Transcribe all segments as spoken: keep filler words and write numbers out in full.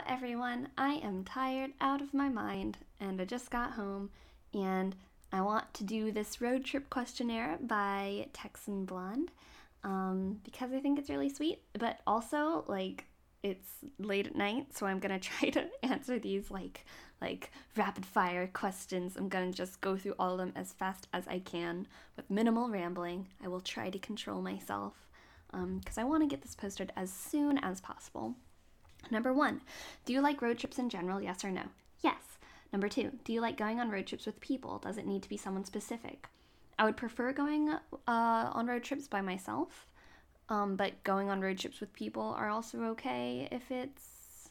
everyone. I am tired out of my mind, and I just got home, and I want to do this road trip questionnaire by Texan Blonde um, because I think it's really sweet, but also, like, it's late at night, so I'm gonna try to answer these like like rapid fire questions. I'm gonna just go through all of them as fast as I can with minimal rambling. I will try to control myself because um, I want to get this posted as soon as possible. Number one, do you like road trips in general? Yes or no? Yes. Number two, do you like going on road trips with people? Does it need to be someone specific? I would prefer going uh, on road trips by myself. Um, but going on road trips with people are also okay if it's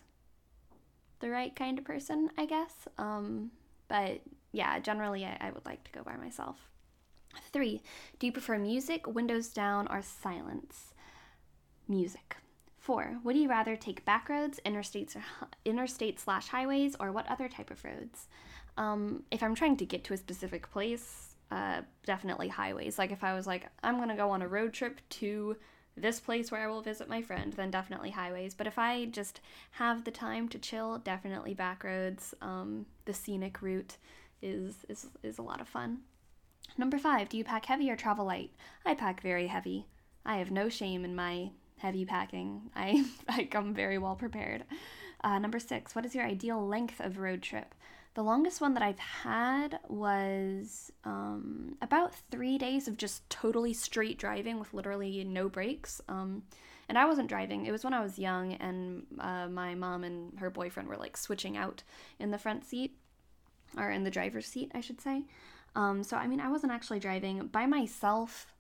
the right kind of person, I guess. Um, but yeah, generally I, I would like to go by myself. Three, do you prefer music, windows down, or silence? Music. Four, would you rather take back roads, interstates, or interstate slash highways, or what other type of roads? Um, if I'm trying to get to a specific place, uh, definitely highways. Like if I was like, I'm going to go on a road trip to this place where I will visit my friend, then definitely highways. But if I just have the time to chill, definitely back roads. Um, the scenic route is, is is a lot of fun. Number five, do you pack heavy or travel light? I pack very heavy. I have no shame in my heavy packing. I, I come very well prepared. Uh, number six, what is your ideal length of road trip? The longest one that I've had was um, about three days of just totally straight driving with literally no breaks. Um, and I wasn't driving. It was when I was young, and uh, my mom and her boyfriend were like switching out in the front seat, or in the driver's seat, I should say. Um, so, I mean, I wasn't actually driving by myself,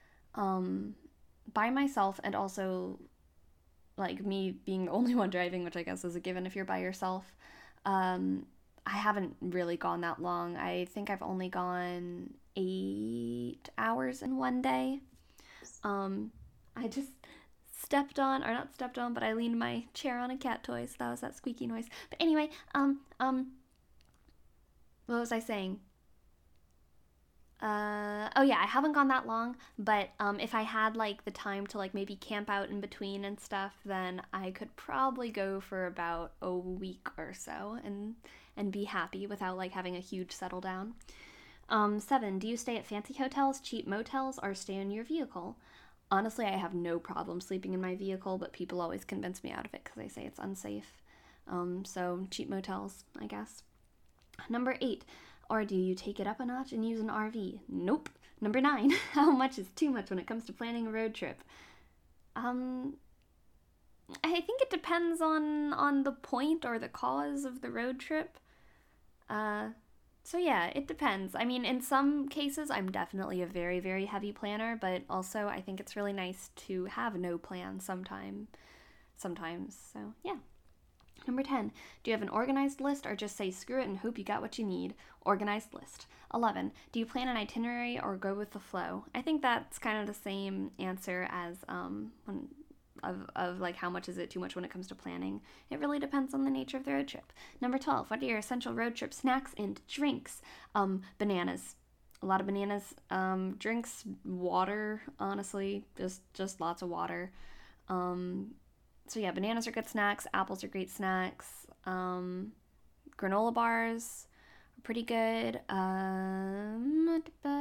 um, by myself, and also like me being the only one driving, which I guess is a given if you're by yourself. Um, I haven't really gone that long. I think I've only gone eight hours in one day. Um, I just stepped on, or not stepped on, but I leaned my chair on a cat toy, so that was that squeaky noise. But anyway, um, um, what was I saying? Uh, oh yeah, I haven't gone that long, but um, if I had like the time to like maybe camp out in between and stuff, then I could probably go for about a week or so and and be happy without like having a huge settle down. Um, seven, do you stay at fancy hotels, cheap motels, or stay in your vehicle? Honestly, I have no problem sleeping in my vehicle, but people always convince me out of it because they say it's unsafe. Um, so cheap motels, I guess. Number eight, or do you take it up a notch and use an R V? Nope. Number nine, how much is too much when it comes to planning a road trip? Um, I think it depends on, on the point or the cause of the road trip. Uh, so yeah, it depends. I mean, in some cases, I'm definitely a very, very heavy planner, but also I think it's really nice to have no plan sometime, sometimes. So yeah. Number ten, do you have an organized list or just say screw it and hope you got what you need? Organized list. eleven, do you plan an itinerary or go with the flow? I think that's kind of the same answer as um when, of, of like how much is it too much when it comes to planning. It really depends on the nature of the road trip. Number twelve, what are your essential road trip snacks and drinks? Um, bananas. A lot of bananas. Um, drinks, water, honestly, just, just lots of water. Um, So yeah, bananas are good snacks. Apples are great snacks. Um, granola bars are pretty good. Um,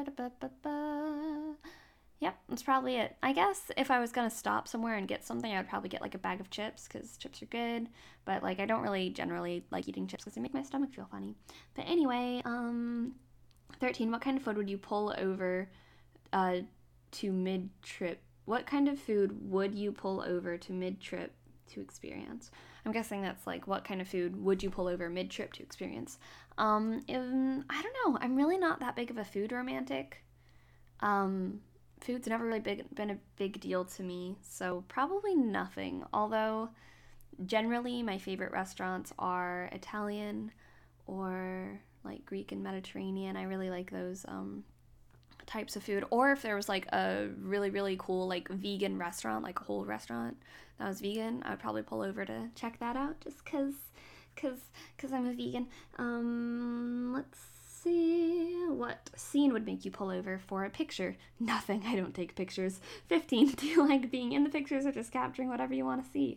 yep, that's probably it. I guess if I was gonna stop somewhere and get something, I would probably get like a bag of chips because chips are good. But like, I don't really generally like eating chips because they make my stomach feel funny. But anyway, um, thirteen. What kind of food would you pull over, uh, to mid trip? What kind of food would you pull over to mid-trip to experience? I'm guessing that's like, what kind of food would you pull over mid-trip to experience? Um, um, I don't know. I'm really not that big of a food romantic. Um, food's never really big, been a big deal to me, so probably nothing. Although, generally, my favorite restaurants are Italian or like Greek and Mediterranean. I really like those, um, types of food. Or if there was like a really really cool like vegan restaurant, like a whole restaurant that was vegan, I would probably pull over to check that out just cuz cuz cuz I'm a vegan. Um let's see, what scene would make you pull over for a picture? Nothing. I don't take pictures. fifteen, do you like being in the pictures or just capturing whatever you want to see?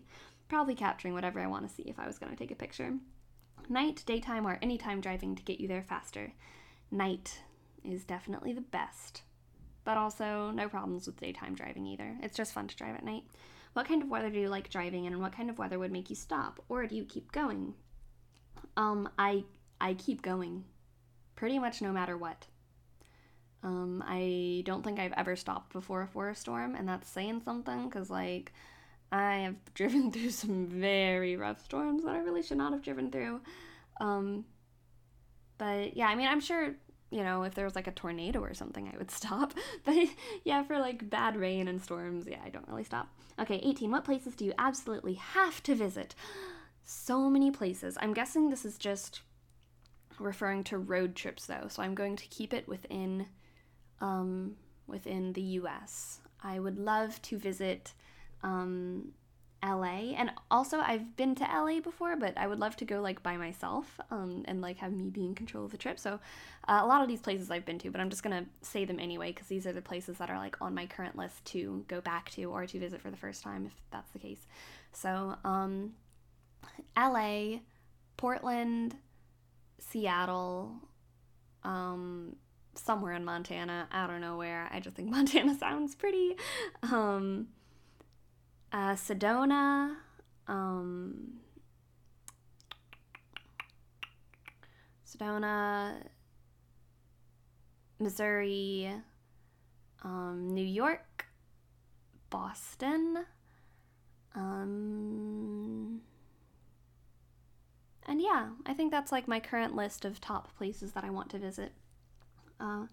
probably capturing whatever I want to see if I was going to take a picture. Night, daytime, or anytime driving to get you there faster. Night is definitely the best, but also no problems with daytime driving either. It's just fun to drive at night. What kind of weather do you like driving in, and what kind of weather would make you stop, or do you keep going? Um, I I keep going, pretty much no matter what. Um, I don't think I've ever stopped before for a storm, and that's saying something, because, like, I have driven through some very rough storms that I really should not have driven through. Um, but, yeah, I mean, I'm sure, you know, if there was, like, a tornado or something, I would stop. But, yeah, for, like, bad rain and storms, yeah, I don't really stop. Okay, eighteen. What places do you absolutely have to visit? So many places. I'm guessing this is just referring to road trips, though, so I'm going to keep it within, um, within the U S. I would love to visit um, L A, and also I've been to L A before, but I would love to go, like, by myself, um, and, like, have me be in control of the trip. So uh, a lot of these places I've been to, but I'm just gonna say them anyway, because these are the places that are, like, on my current list to go back to or to visit for the first time, if that's the case. So um, L A, Portland, Seattle, um, somewhere in Montana, I don't know where, I just think Montana sounds pretty, um, uh, Sedona, um, Sedona, Missouri, um, New York, Boston, um, and yeah, I think that's, like, my current list of top places that I want to visit. Uh,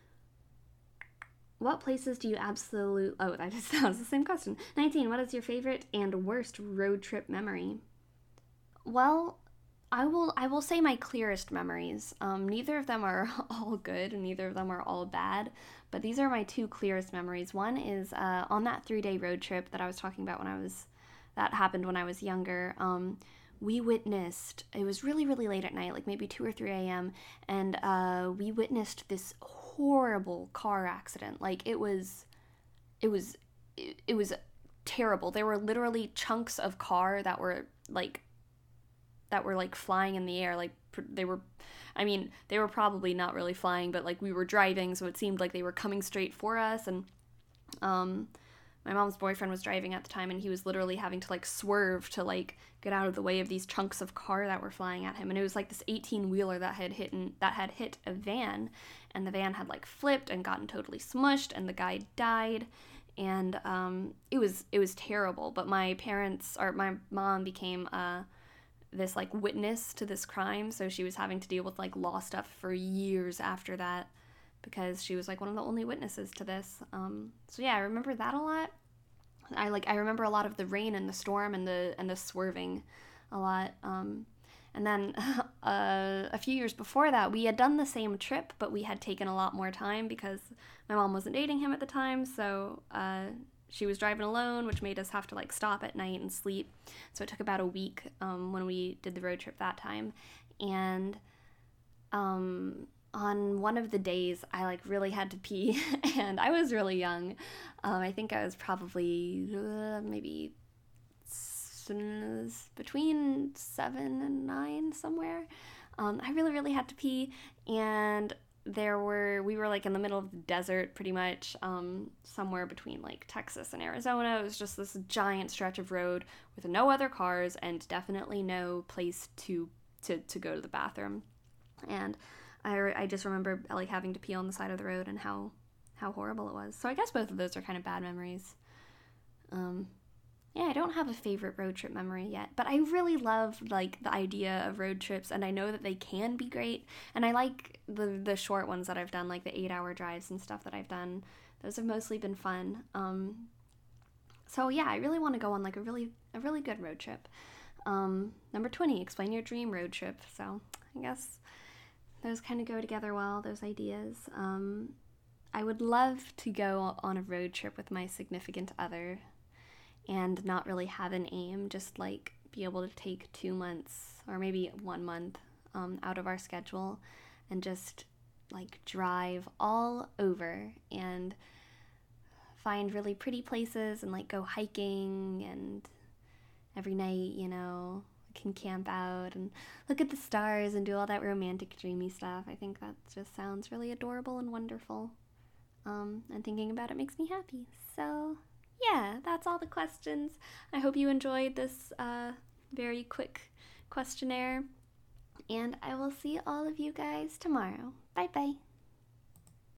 what places do you absolutely... Oh, that, is, that was the same question. nineteen. What is your favorite and worst road trip memory? Well, I will I will say my clearest memories. Um, neither of them are all good, and neither of them are all bad, but these are my two clearest memories. One is uh, on that three-day road trip that I was talking about when I was... That happened when I was younger. Um... we witnessed, it was really, really late at night, like maybe two or three a.m., and uh, we witnessed this horrible car accident. Like, it was, it was, it, it was terrible. There were literally chunks of car that were, like, that were, like, flying in the air. Like, they were, I mean, they were probably not really flying, but, like, we were driving, so it seemed like they were coming straight for us, and, um... my mom's boyfriend was driving at the time, and he was literally having to, like, swerve to, like, get out of the way of these chunks of car that were flying at him. And it was, like, this eighteen-wheeler that had hit in, that had hit a van, and the van had, like, flipped and gotten totally smushed, and the guy died. And um, it was it was terrible. But my parents, or my mom became uh, this, like, witness to this crime, so she was having to deal with, like, law stuff for years after that, because she was, like, one of the only witnesses to this. Um, so yeah, I remember that a lot. I like I remember a lot of the rain and the storm and the and the swerving a lot. Um, and then uh, a few years before that, we had done the same trip, but we had taken a lot more time because my mom wasn't dating him at the time, so uh, she was driving alone, which made us have to, like, stop at night and sleep. So it took about a week um, when we did the road trip that time. And um, on one of the days, I, like, really had to pee, and I was really young. Um, I think I was probably uh, maybe s- between seven and nine, somewhere. Um, I really, really had to pee, and there were, we were, like, in the middle of the desert, pretty much, um, somewhere between, like, Texas and Arizona. It was just this giant stretch of road with no other cars and definitely no place to, to, to go to the bathroom. And I, I just remember, like, having to pee on the side of the road and how, how horrible it was. So I guess both of those are kind of bad memories. Um, yeah, I don't have a favorite road trip memory yet, but I really love, like, the idea of road trips, and I know that they can be great, and I like the the short ones that I've done, like the eight-hour drives and stuff that I've done. Those have mostly been fun. Um, so yeah, I really want to go on, like, a really a really good road trip. Um, number twenty, explain your dream road trip. So I guess those kind of go together well, those ideas. Um, I would love to go on a road trip with my significant other and not really have an aim, just, like, be able to take two months or maybe one month um, out of our schedule and just, like, drive all over and find really pretty places and, like, go hiking and every night, you know, can camp out and look at the stars and do all that romantic, dreamy stuff. I think that just sounds really adorable and wonderful. Um, and thinking about it makes me happy. So, yeah, that's all the questions. I hope you enjoyed this uh, very quick questionnaire. And I will see all of you guys tomorrow. Bye bye.